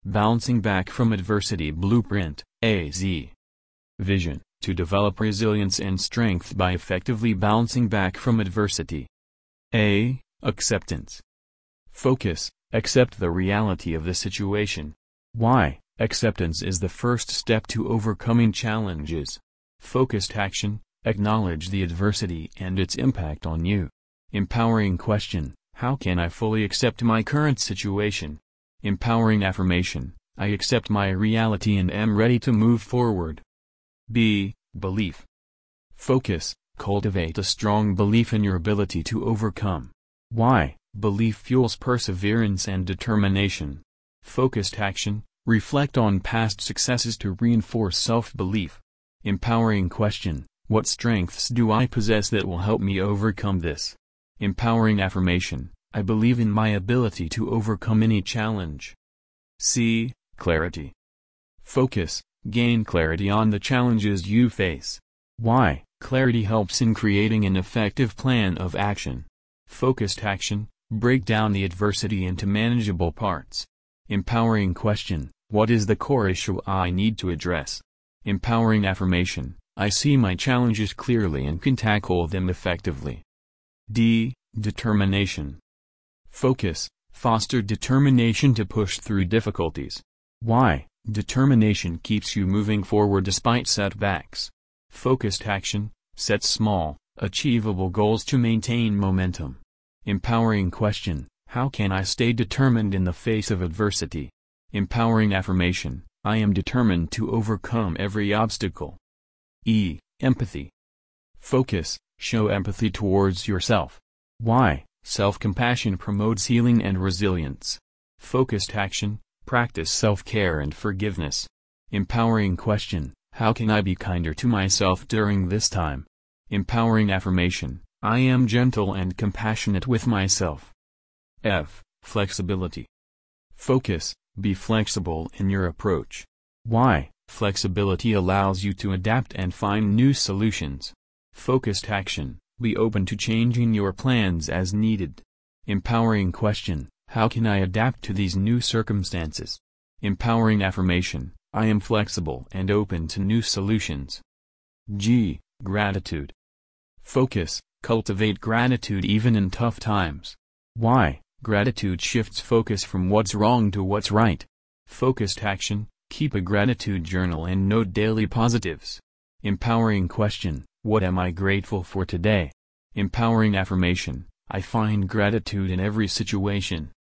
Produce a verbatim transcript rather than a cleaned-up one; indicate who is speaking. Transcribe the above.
Speaker 1: Bouncing Back from Adversity Blueprint, A Z. Vision: to develop resilience and strength by effectively bouncing back from adversity. A. Acceptance. Focus: accept the reality of the situation. Why? Acceptance is the first step to overcoming challenges. Focused action: acknowledge the adversity and its impact on you. Empowering question: how can I fully accept my current situation? Empowering affirmation: I accept my reality and am ready to move forward. B. Belief. Focus: cultivate a strong belief in your ability to overcome. Why? Belief fuels perseverance and determination. Focused action: reflect on past successes to reinforce self-belief. Empowering question: what strengths do I possess that will help me overcome this? Empowering affirmation: I believe in my ability to overcome any challenge. C. Clarity. Focus: gain clarity on the challenges you face. Why? Clarity helps in creating an effective plan of action. Focused action: break down the adversity into manageable parts. Empowering question: what is the core issue I need to address? Empowering affirmation: I see my challenges clearly and can tackle them effectively. D. Determination. Focus: foster determination to push through difficulties. Why? Determination keeps you moving forward despite setbacks. Focused action: set small, achievable goals to maintain momentum. Empowering question: how can I stay determined in the face of adversity? Empowering affirmation: I am determined to overcome every obstacle. E. Empathy. Focus: show empathy towards yourself. Why? Self-compassion promotes healing and resilience. Focused action: practice self-care and forgiveness. Empowering question: how can I be kinder to myself during this time? Empowering affirmation: I am gentle and compassionate with myself. F. Flexibility. Focus: be flexible in your approach. Why? Flexibility allows you to adapt and find new solutions. Focused action: be open to changing your plans as needed. Empowering question: how can I adapt to these new circumstances? Empowering affirmation: I am flexible and open to new solutions. G. Gratitude. Focus: cultivate gratitude even in tough times. Why? Gratitude shifts focus from what's wrong to what's right. Focused action: keep a gratitude journal and note daily positives. Empowering question: what am I grateful for today? Empowering affirmation: I find gratitude in every situation.